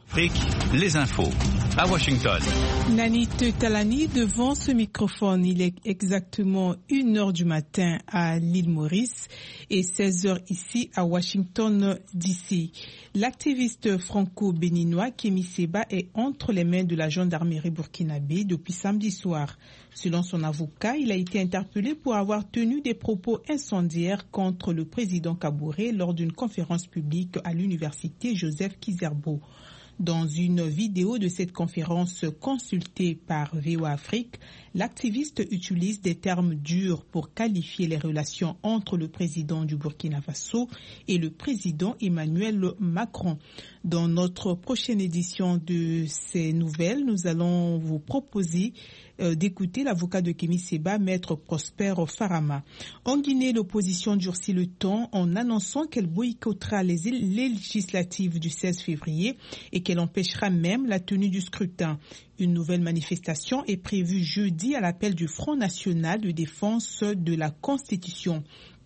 Les infos à Washington. Nanit Talani devant ce microphone. Il est exactement 1h du matin à l'île Maurice et 16h ici à Washington DC. L'activiste franco-béninois Kémy Séba est entre les mains de la gendarmerie burkinabé depuis samedi soir. Selon son avocat, il a été interpellé pour avoir tenu des propos incendiaires contre le président Kaboré lors d'une conférence publique à l'université Joseph Kizerbo. Dans une vidéo de cette conférence consultée par VOA Afrique, l'activiste utilise des termes durs pour qualifier les relations entre le président du Burkina Faso et le président Emmanuel Macron. Dans notre prochaine édition de ces nouvelles, nous allons vous proposer d'écouter l'avocat de Kémy Séba, maître Prosper Farama. En Guinée, l'opposition durcit le ton en annonçant qu'elle boycottera les législatives du 16 février et qu'elle empêchera même la tenue du scrutin. Une nouvelle manifestation est prévue jeudi à l'appel du Front national de défense de la Constitution.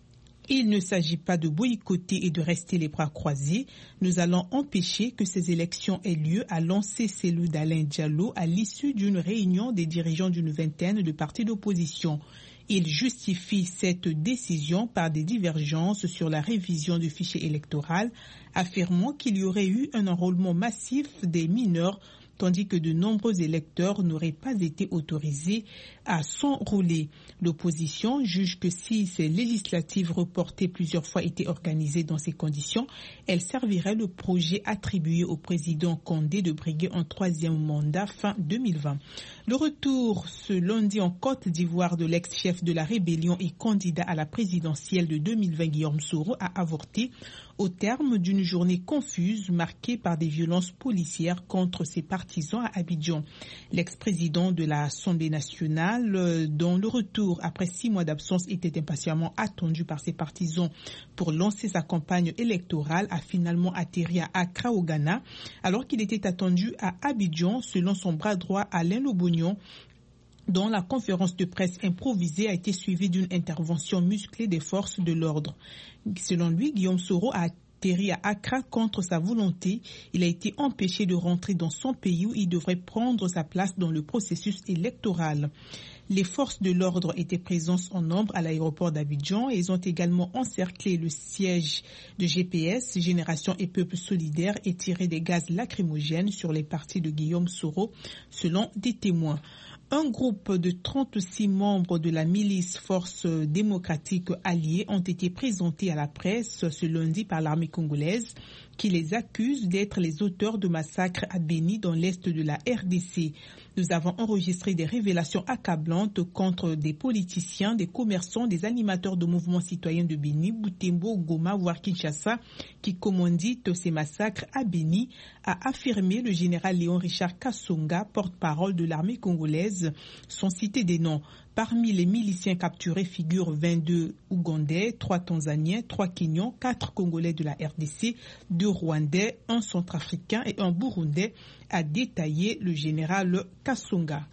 Il ne s'agit pas de boycotter et de rester les bras croisés. Nous allons empêcher que ces élections aient lieu, a lancé Cellou Dalein Diallo à l'issue d'une réunion des dirigeants d'une vingtaine de partis d'opposition. Il justifie cette décision par des divergences sur la révision du fichier électoral, affirmant qu'il y aurait eu un enrôlement massif des mineurs tandis que de nombreux électeurs n'auraient pas été autorisés à s'enrôler. L'opposition juge que si ces législatives reportées plusieurs fois étaient organisées dans ces conditions, elles serviraient le projet attribué au président Condé de briguer un troisième mandat fin 2020. Le retour ce lundi en Côte d'Ivoire de l'ex-chef de la rébellion et candidat à la présidentielle de 2020, Guillaume Soro, a avorté au terme d'une journée confuse marquée par des violences policières contre ses partisans à Abidjan. L'ex-président de l'Assemblée nationale, dont le retour après 6 mois d'absence était impatiemment attendu par ses partisans pour lancer sa campagne électorale, a finalement atterri à Accra au Ghana, alors qu'il était attendu à Abidjan, selon son bras droit Alain Lobognon, dont la conférence de presse improvisée a été suivie d'une intervention musclée des forces de l'ordre. Selon lui, Guillaume Soro a atterri à Accra contre sa volonté. Il a été empêché de rentrer dans son pays où il devrait prendre sa place dans le processus électoral. Les forces de l'ordre étaient présentes en nombre à l'aéroport d'Abidjan et ils ont également encerclé le siège de GPS, Génération et Peuple Solidaire, et tiré des gaz lacrymogènes sur les partis de Guillaume Soro, selon des témoins. Un groupe de 36 membres de la milice Force démocratique alliée ont été présentés à la presse ce lundi par l'armée congolaise qui les accuse d'être les auteurs de massacres à Béni dans l'est de la RDC. Nous avons enregistré des révélations accablantes contre des politiciens, des commerçants, des animateurs de mouvements citoyens de Béni, Butembo, Goma, voire Kinshasa, qui commanditent ces massacres à Béni, a affirmé le général Léon Richard Kassonga, porte-parole de l'armée congolaise, sans citer des noms. Parmi les miliciens capturés figurent 22 Ougandais, 3 Tanzaniens, 3 Kenyans, 4 Congolais de la RDC, 2 Rwandais, 1 Centrafricain et 1 Burundais, a détaillé le général Kassonga.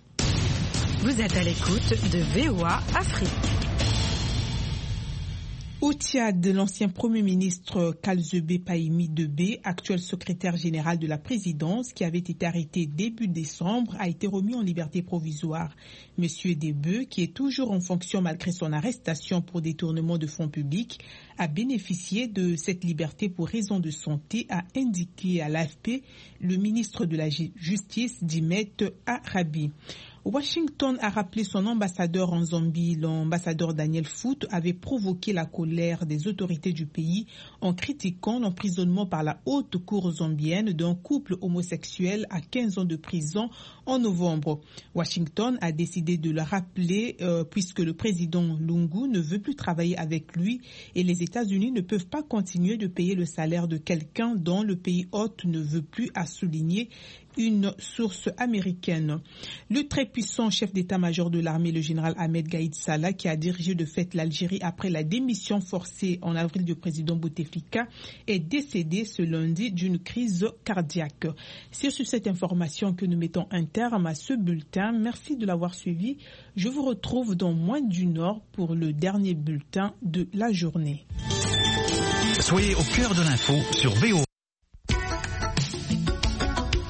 Vous êtes à l'écoute de VOA Afrique. Au Tchad, l'ancien Premier ministre Kalzebe Pahimi Debé, actuel secrétaire général de la présidence, qui avait été arrêté début décembre, a été remis en liberté provisoire. Monsieur Debé, qui est toujours en fonction malgré son arrestation pour détournement de fonds publics, a bénéficié de cette liberté pour raison de santé, a indiqué à l'AFP le ministre de la Justice, Dimet Arabi. Washington a rappelé son ambassadeur en Zambie. L'ambassadeur Daniel Foot avait provoqué la colère des autorités du pays en critiquant l'emprisonnement par la haute cour zambienne d'un couple homosexuel à 15 ans de prison en novembre. Washington a décidé de le rappeler puisque le président Lungu ne veut plus travailler avec lui et les États-Unis ne peuvent pas continuer de payer le salaire de quelqu'un dont le pays hôte ne veut plus, a souligné une source américaine. Le très puissant chef d'état-major de l'armée, le général Ahmed Gaïd Salah, qui a dirigé de fait l'Algérie après la démission forcée en avril du président Bouteflika, est décédé ce lundi d'une crise cardiaque. C'est sur cette information que nous mettons un terme à ce bulletin. Merci de l'avoir suivi. Je vous retrouve dans moins d'une heure pour le dernier bulletin de la journée. Soyez au cœur de l'info sur VOA.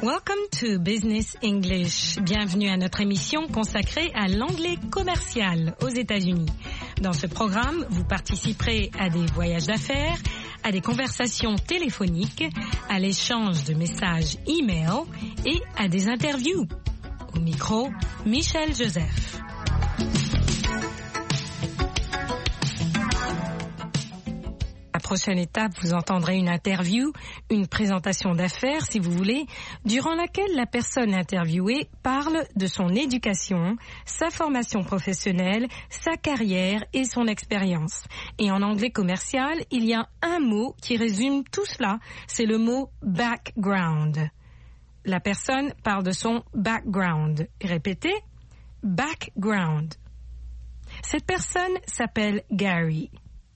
Welcome to Business English. Bienvenue à notre émission consacrée à l'anglais commercial aux États-Unis. Dans ce programme, vous participerez à des voyages d'affaires, à des conversations téléphoniques, à l'échange de messages e-mail et à des interviews. Au micro, Michel Joseph. La prochaine étape, vous entendrez une interview, une présentation d'affaires, si vous voulez, durant laquelle la personne interviewée parle de son éducation, sa formation professionnelle, sa carrière et son expérience. Et en anglais commercial, il y a un mot qui résume tout cela, c'est le mot background. La personne parle de son background. Répétez, background. Cette personne s'appelle Gary.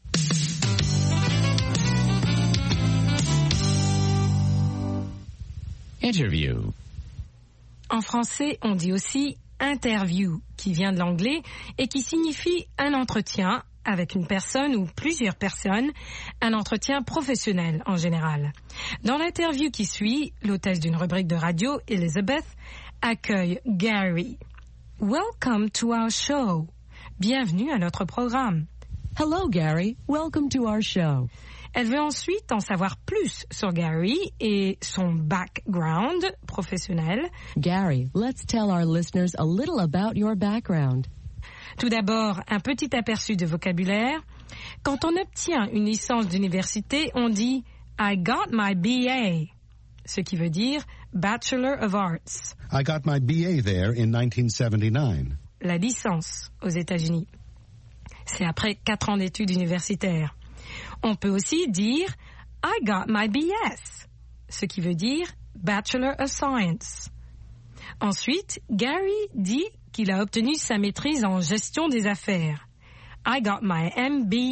Interview. En français, on dit aussi interview, qui vient de l'anglais et qui signifie un entretien avec une personne ou plusieurs personnes, un entretien professionnel en général. Dans l'interview qui suit, l'hôtesse d'une rubrique de radio, Elizabeth, accueille Gary. Welcome to our show. Bienvenue à notre programme. Hello, Gary. Welcome to our show. Elle veut ensuite en savoir plus sur Gary et son background professionnel. Gary, let's tell our listeners a little about your background. Tout d'abord, un petit aperçu de vocabulaire. Quand on obtient une licence d'université, on dit « I got my BA », ce qui veut dire « Bachelor of Arts ». I got my BA there in 1979. La licence aux États-Unis. C'est après 4 ans d'études universitaires. On peut aussi dire « I got my BS », ce qui veut dire « Bachelor of Science ». Ensuite, Gary dit qu'il a obtenu sa maîtrise en gestion des affaires. « I got my MBA ».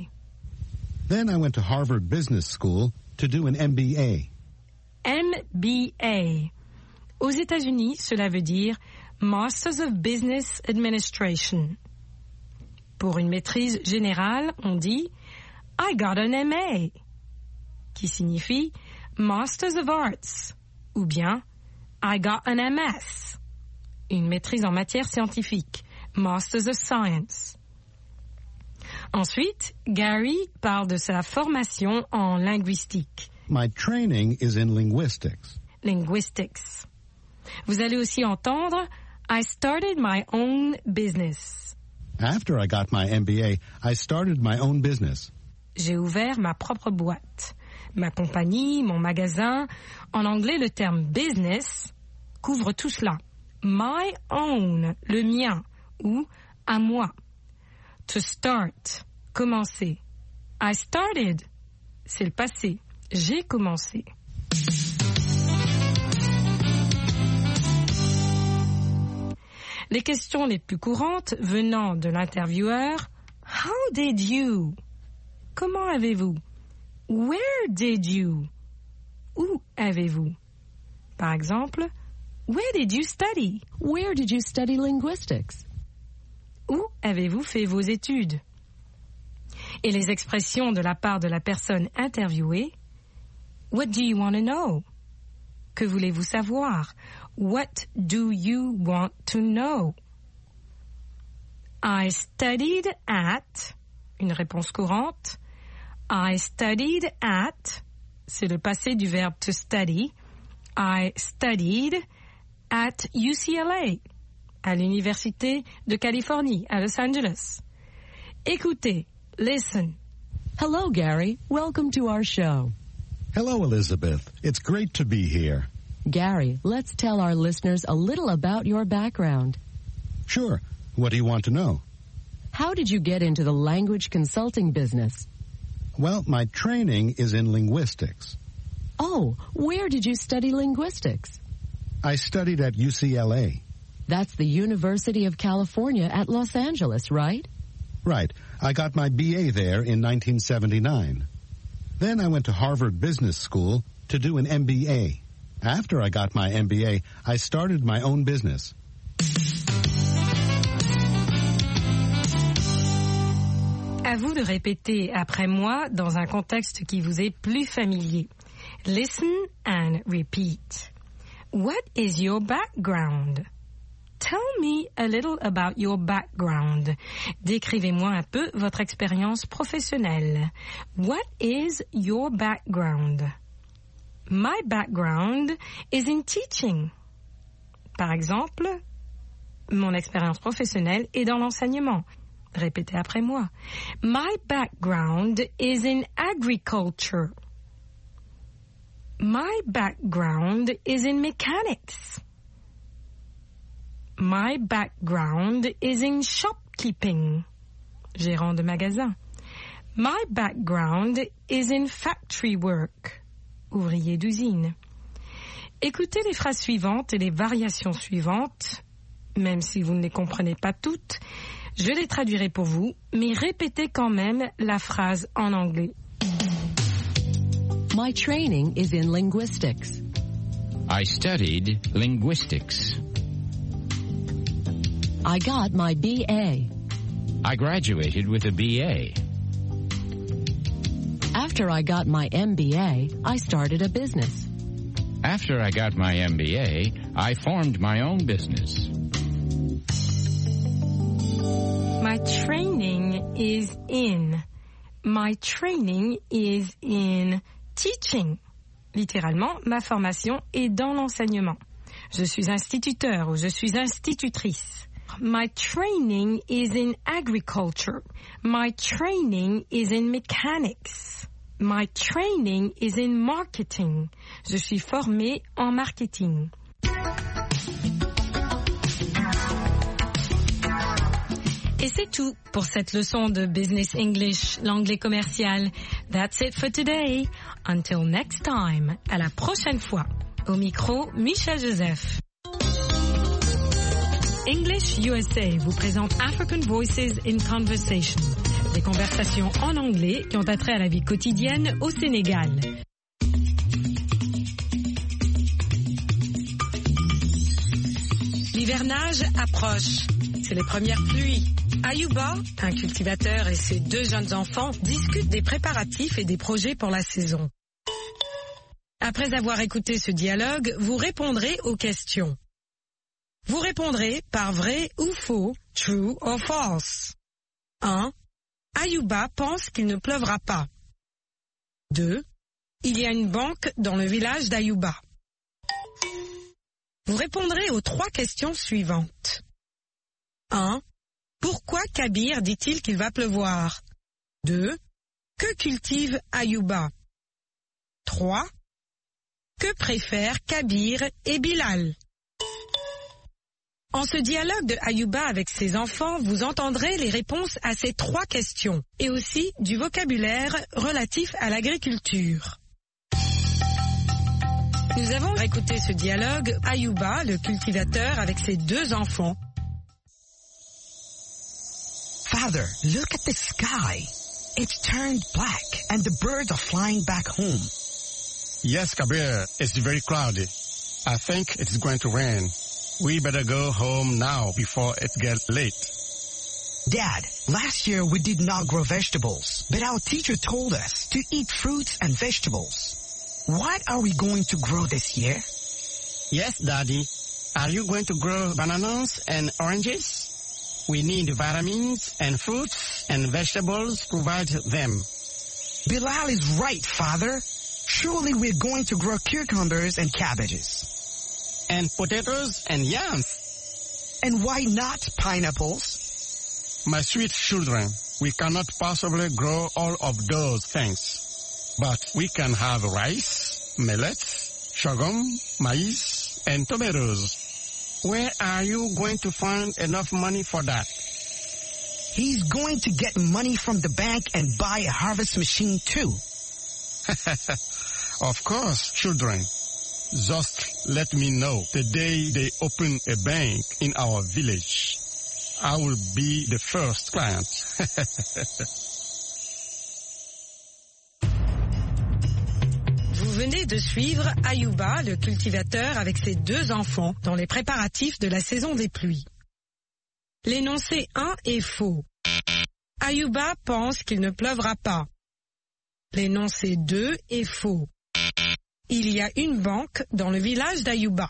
Then I went to Harvard Business School to do an MBA. MBA. Aux États-Unis, cela veut dire « Masters of Business Administration ». Pour une maîtrise générale, on dit « I got an MA », qui signifie Masters of Arts, ou bien I got an MS, une maîtrise en matière scientifique, Masters of Science. Ensuite, Gary parle de sa formation en linguistique. My training is in linguistics. Linguistics. Vous allez aussi entendre I started my own business. After I got my MBA, I started my own business. J'ai ouvert ma propre boîte, ma compagnie, mon magasin. En anglais, le terme business couvre tout cela. My own, le mien, ou à moi. To start, commencer. I started, c'est le passé. J'ai commencé. Les questions les plus courantes venant de l'intervieweur, How did you? Comment avez-vous? Where did you? Où avez-vous? Par exemple, Where did you study? Where did you study linguistics? Où avez-vous fait vos études? Et les expressions de la part de la personne interviewée, What do you want to know? Que voulez-vous savoir? What do you want to know? I studied at, une réponse courante. I studied at, c'est le passé du verbe to study. I studied at UCLA, à l'Université de Californie, à Los Angeles. Écoutez, listen. Hello, Gary. Welcome to our show. Hello, Elizabeth. It's great to be here. Gary, let's tell our listeners a little about your background. Sure. What do you want to know? How did you get into the language consulting business? Well, my training is in linguistics. Oh, where did you study linguistics? I studied at UCLA. That's the University of California at Los Angeles, right? Right. I got my BA there in 1979. Then I went to Harvard Business School to do an MBA. After I got my MBA, I started my own business. À vous de répéter après moi dans un contexte qui vous est plus familier. Listen and repeat. What is your background? Tell me a little about your background. Décrivez-moi un peu votre expérience professionnelle. What is your background? My background is in teaching. Par exemple, mon expérience professionnelle est dans l'enseignement. Répétez après moi. My background is in agriculture. My background is in mechanics. My background is in shopkeeping. Gérant de magasin. My background is in factory work. Ouvrier d'usine. Écoutez les phrases suivantes et les variations suivantes, même si vous ne les comprenez pas toutes. Je les traduirai pour vous, mais répétez quand même la phrase en anglais. My training is in linguistics. I studied linguistics. I got my BA. I graduated with a BA. After I got my MBA, I started a business. After I got my MBA, I formed my own business. My training is in. My training is in teaching. Littéralement, ma formation est dans l'enseignement. Je suis instituteur ou je suis institutrice. My training is in agriculture. My training is in mechanics. My training is in marketing. Je suis formée en marketing. Et c'est tout pour cette leçon de Business English, l'anglais commercial. That's it for today. Until next time. À la prochaine fois. Au micro, Michel Joseph. English USA vous présente African Voices in Conversation. Des conversations en anglais qui ont attrait à la vie quotidienne au Sénégal. L'hivernage approche. C'est les premières pluies. Ayouba, un cultivateur et ses 2 jeunes enfants discutent des préparatifs et des projets pour la saison. Après avoir écouté ce dialogue, vous répondrez aux questions. Vous répondrez par vrai ou faux, true or false. 1. Ayouba pense qu'il ne pleuvra pas. 2. Il y a une banque dans le village d'Ayouba. Vous répondrez aux 3 questions suivantes. 1. Pourquoi Kabir dit-il qu'il va pleuvoir? 2. Que cultive Ayouba? 3. Que préfèrent Kabir et Bilal? En ce dialogue de Ayouba avec ses enfants, vous entendrez les réponses à ces 3 questions et aussi du vocabulaire relatif à l'agriculture. Nous avons écouté ce dialogue, Ayouba, le cultivateur, avec ses 2 enfants. Father, look at the sky. It's turned black and the birds are flying back home. Yes, Kabir, it's very cloudy. I think it's going to rain. We better go home now before it gets late. Dad, last year we did not grow vegetables, but our teacher told us to eat fruits and vegetables. What are we going to grow this year? Yes, Daddy. Are you going to grow bananas and oranges? We need vitamins and fruits and vegetables provide them. Bilal is right, Father. Surely we're going to grow cucumbers and cabbages. And potatoes and yams. And why not pineapples? My sweet children, we cannot possibly grow all of those things. But we can have rice, millet, sorghum, maize, and tomatoes. Where are you going to find enough money for that? He's going to get money from the bank and buy a harvest machine too. Of course, children. Just let me know the day they open a bank in our village. I will be the first client. Vous venez de suivre Ayouba, le cultivateur, avec ses 2 enfants dans les préparatifs de la saison des pluies. L'énoncé 1 est faux. Ayouba pense qu'il ne pleuvra pas. L'énoncé 2 est faux. il y a une banque dans le village d'Ayuba?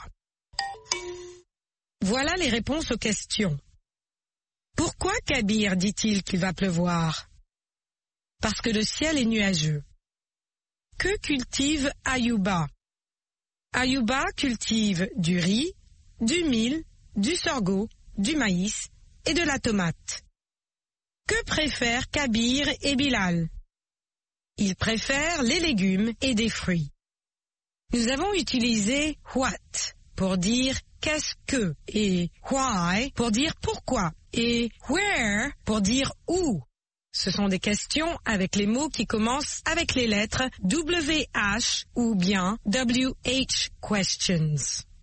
Voilà les réponses aux questions. Pourquoi Kabir dit-il qu'il va pleuvoir? Parce que le ciel est nuageux. Que cultive Ayuba? Ayuba cultive du riz, du mil, du sorgho, du maïs et de la tomate. Que préfèrent Kabir et Bilal? Ils préfèrent les légumes et des fruits. Nous avons utilisé what pour dire qu'est-ce que et why pour dire pourquoi et where pour dire où. Ce sont des questions avec les mots qui commencent avec les lettres WH ou bien WH questions.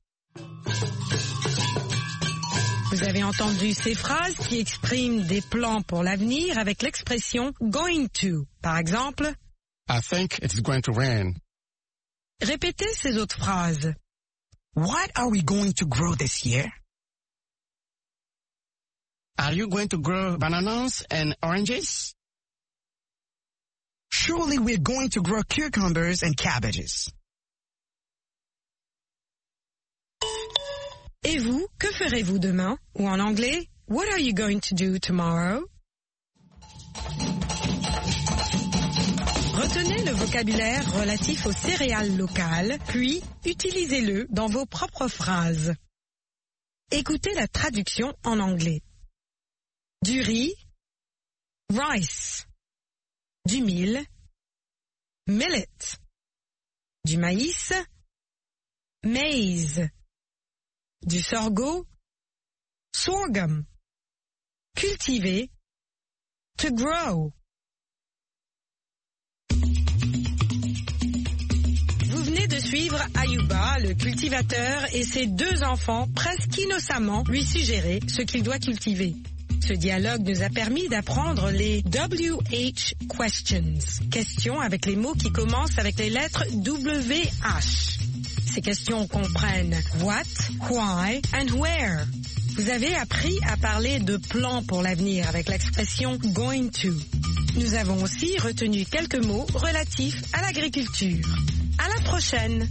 Vous avez entendu ces phrases qui expriment des plans pour l'avenir avec l'expression going to. Par exemple, I think it's going to rain. Répétez ces autres phrases. What are we going to grow this year? Are you going to grow bananas and oranges? Surely we're going to grow cucumbers and cabbages. Et vous, que ferez-vous demain? Ou en anglais, what are you going to do tomorrow? Retenez le vocabulaire relatif aux céréales locales, puis utilisez-le dans vos propres phrases. Écoutez la traduction en anglais. Du riz, rice. Du mil, millet. Du maïs, maize. Du sorgho, sorghum. Cultiver, to grow. Vous venez de suivre Ayuba, le cultivateur, et ses deux enfants presque innocemment lui suggérer ce qu'il doit cultiver. Ce dialogue nous a permis d'apprendre les WH questions, questions avec les mots qui commencent avec les lettres WH. Ces questions comprennent what, why and where. Vous avez appris à parler de plans pour l'avenir avec l'expression going to. Nous avons aussi retenu quelques mots relatifs à l'agriculture. À la prochaine!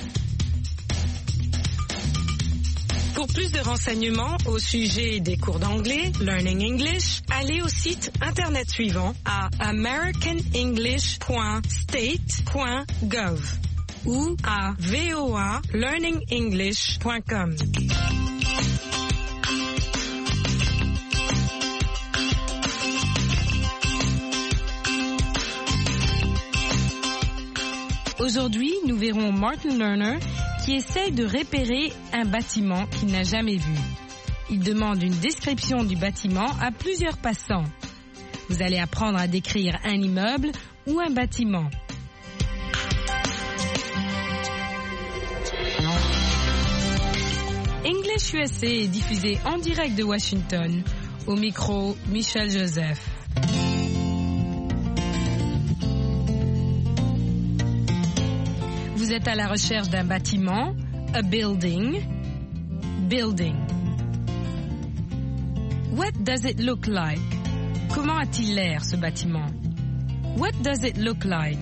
Pour plus de renseignements au sujet des cours d'anglais, Learning English, allez au site internet suivant à americanenglish.state.gov ou à voalearningenglish.com. Aujourd'hui, nous verrons Martin Lerner qui essaye de repérer un bâtiment qu'il n'a jamais vu. Il demande une description du bâtiment à plusieurs passants. Vous allez apprendre à décrire un immeuble ou un bâtiment. English USA est diffusé en direct de Washington. Au micro, Michel Joseph. Vous êtes à la recherche d'un bâtiment, a building, building. What does it look like? Comment a-t-il l'air, ce bâtiment? What does it look like?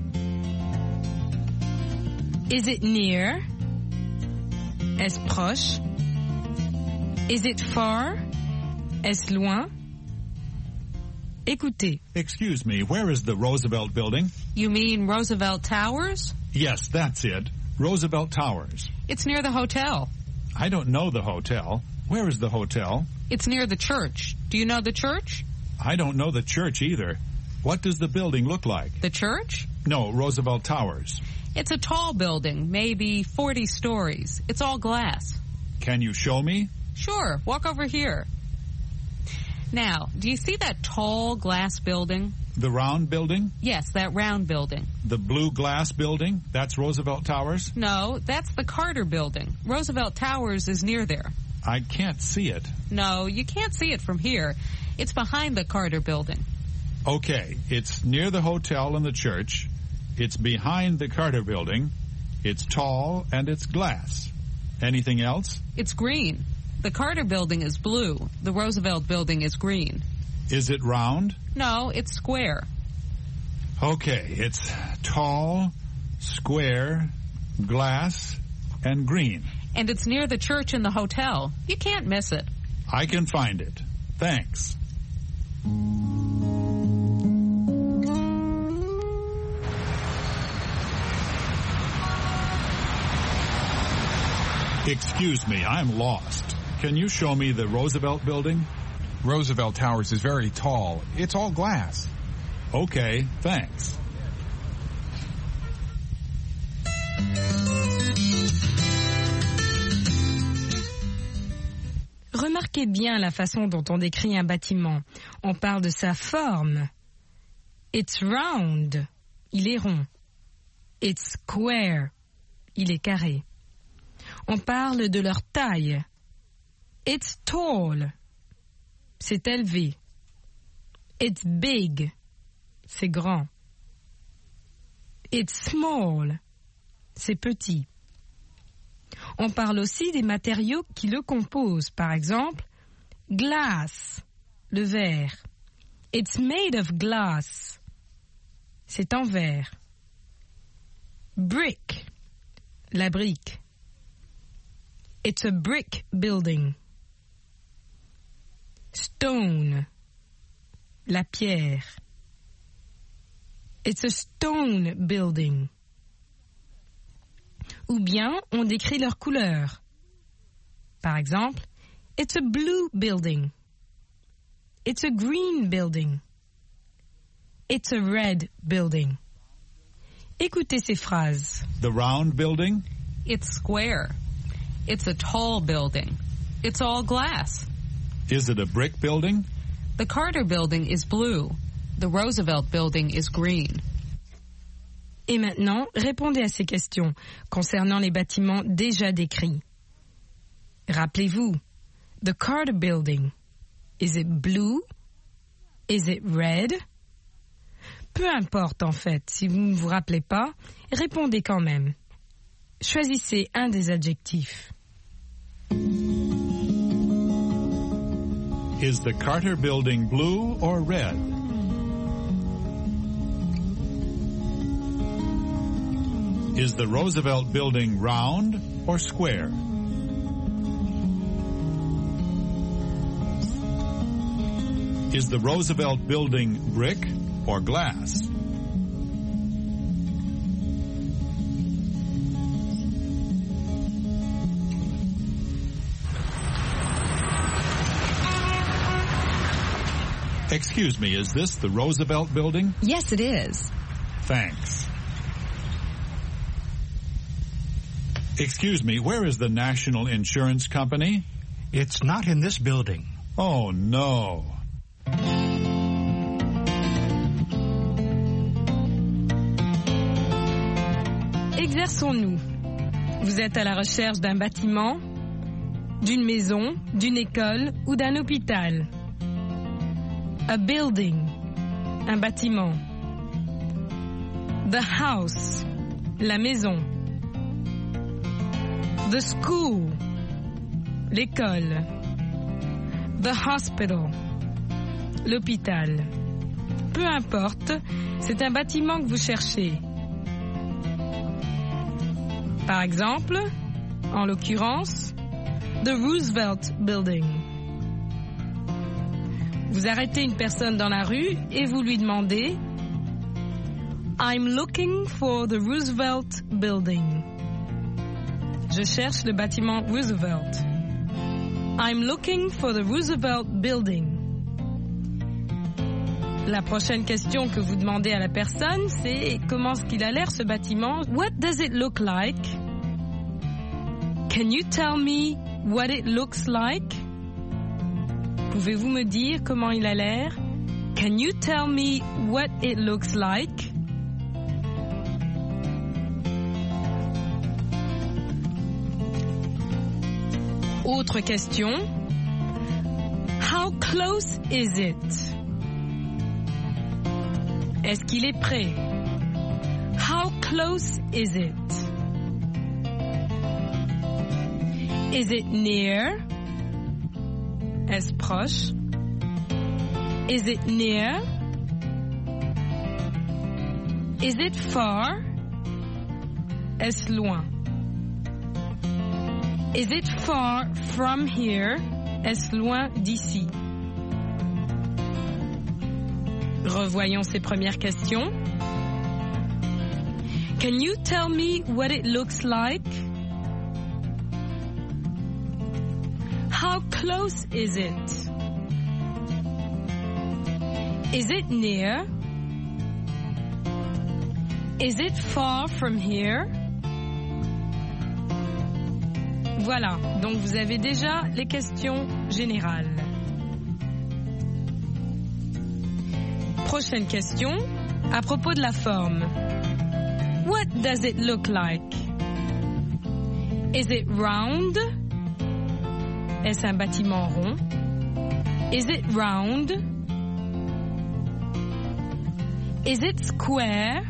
Is it near? Est-ce proche? Is it far? Est-ce loin? Écoutez. Excuse me, where is the Roosevelt Building? You mean Roosevelt Towers? Yes, that's it. Roosevelt Towers. It's near the hotel. I don't know the hotel. Where is the hotel? It's near the church. Do you know the church? I don't know the church either. What does the building look like? The church? No, Roosevelt Towers. It's a tall building, maybe 40 stories. It's all glass. Can you show me? Sure, walk over here. Now, do you see that tall glass building? The round building? Yes, that round building. The blue glass building? That's Roosevelt Towers? No, that's the Carter Building. Roosevelt Towers is near there. I can't see it. No, you can't see it from here. It's behind the Carter Building. Okay, it's near the hotel and the church. It's behind the Carter Building. It's tall and it's glass. Anything else? It's green. The Carter Building is blue. The Roosevelt Building is green. Is it round? No, it's square. Okay, it's tall, square, glass, and green. And it's near the church and the hotel. You can't miss it. I can find it. Thanks. Excuse me, I'm lost. Can you show me the Roosevelt Building? Roosevelt Towers is very tall. It's all glass. Okay, thanks. Remarquez bien la façon dont on décrit un bâtiment. On parle de sa forme. It's round. Il est rond. It's square. Il est carré. On parle de leur taille. It's tall. C'est élevé. It's big. C'est grand. It's small. C'est petit. On parle aussi des matériaux qui le composent. Par exemple, glass, le verre. It's made of glass. C'est en verre. Brick, la brique. It's a brick building. Stone, la pierre. It's a stone building. Ou bien on décrit leur couleur. Par exemple, it's a blue building. It's a green building. It's a red building. Écoutez ces phrases. The round building? It's square. It's a tall building. It's all glass. Is it a brick building? The Carter building is blue. The Roosevelt building is green. Et maintenant, répondez à ces questions concernant les bâtiments déjà décrits. Rappelez-vous, the Carter building, is it blue? Is it red? Peu importe en fait, si vous ne vous rappelez pas, répondez quand même. Choisissez un des adjectifs. Is the Carter building blue or red? Is the Roosevelt building round or square? Is the Roosevelt building brick or glass? Excuse me, is this the Roosevelt building? Yes, it is. Thanks. Excuse me, where is the National Insurance Company? It's not in this building. Oh, no. Exerçons-nous. Vous êtes à la recherche d'un bâtiment, d'une maison, d'une école ou d'un hôpital. A building, un bâtiment. The house, la maison. The school, l'école. The hospital, l'hôpital. Peu importe, c'est un bâtiment que vous cherchez. Par exemple, en l'occurrence, the Roosevelt Building. Vous arrêtez une personne dans la rue et vous lui demandez I'm looking for the Roosevelt Building. Je cherche le bâtiment Roosevelt. I'm looking for the Roosevelt Building. La prochaine question que vous demandez à la personne, c'est comment est-ce qu'il a l'air ce bâtiment? What does it look like? Can you tell me what it looks like? Pouvez-vous me dire comment il a l'air? Can you tell me what it looks like? Autre question. How close is it? Est-ce qu'il est près? How close is it? Is it near? Est-ce proche? Is it near? Is it far? Est-ce loin? Is it far from here? Est-ce loin d'ici? Revoyons ces premières questions. Can you tell me what it looks like? How close is it? Is it near? Is it far from here? Voilà, donc vous avez déjà les questions générales. Prochaine question, à propos de la forme. What does it look like? Is it round? Est-ce un bâtiment rond? Is it round? Is it square?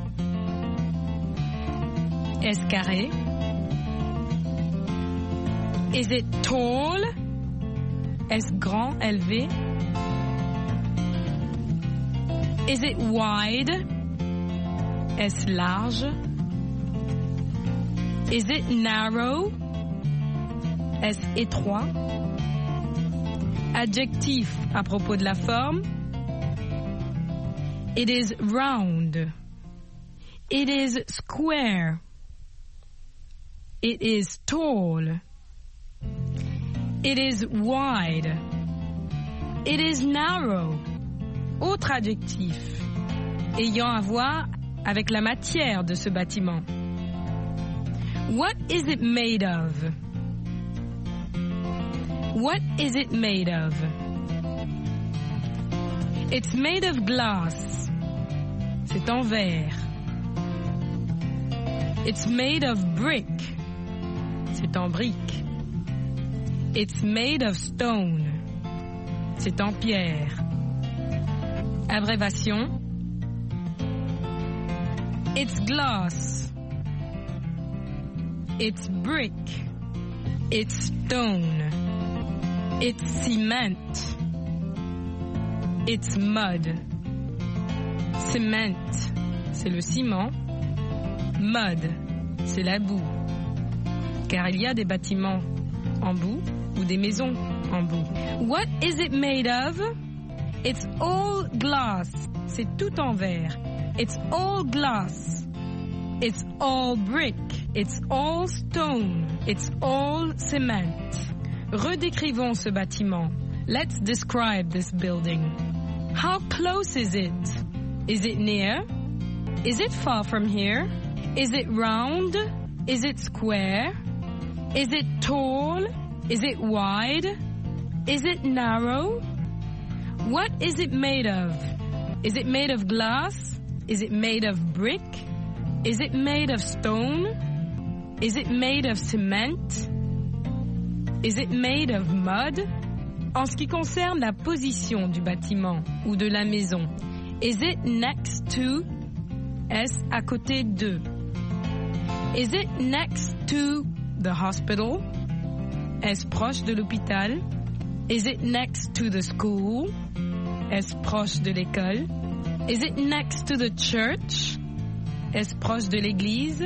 Est-ce carré? Is it tall? Est-ce grand, élevé? Is it wide? Est-ce large? Is it narrow? Est-ce étroit? Adjectif à propos de la forme. It is round. It is square. It is tall. It is wide. It is narrow. Autre adjectif ayant à voir avec la matière de ce bâtiment. What is it made of? What is it made of? It's made of glass. C'est en verre. It's made of brick. C'est en brique. It's made of stone. C'est en pierre. Abréviation. It's glass. It's brick. It's stone. It's cement. It's mud. Cement, c'est le ciment. Mud, c'est la boue. Car il y a des bâtiments en boue ou des maisons en boue. What is it made of? It's all glass. C'est tout en verre. It's all glass. It's all brick. It's all stone. It's all cement. Redécrivons ce bâtiment. Let's describe this building. How close is it? Is it near? Is it far from here? Is it round? Is it square? Is it tall? Is it wide? Is it narrow? What is it made of? Is it made of glass? Is it made of brick? Is it made of stone? Is it made of cement? Is it made of mud? En ce qui concerne la position du bâtiment ou de la maison, is it next to? Est-ce à côté de? Is it next to the hospital? Est-ce proche de l'hôpital? Is it next to the school? Est-ce proche de l'école? Is it next to the church? Est-ce proche de l'église?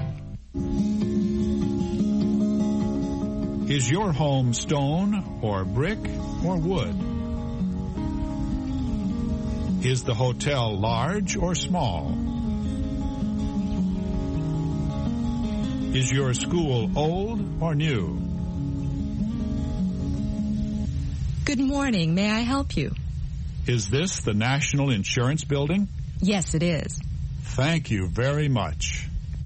Is your home stone or brick or wood? Is the hotel large or small? Is your school old or new? Good morning. May I help you? Is this the National Insurance Building? Yes, it is. Thank you very much.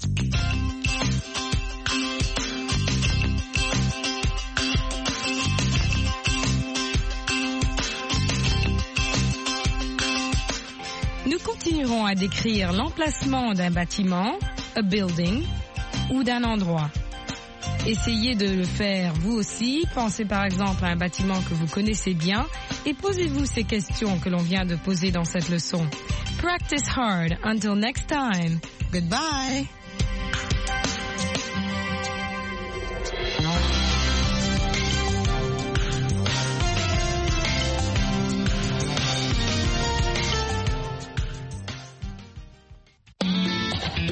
Nous continuerons à décrire l'emplacement d'un bâtiment, a building, ou d'un endroit. Essayez de le faire vous aussi. Pensez par exemple à un bâtiment que vous connaissez bien et posez-vous ces questions que l'on vient de poser dans cette leçon. Practice hard. Until next time. Goodbye.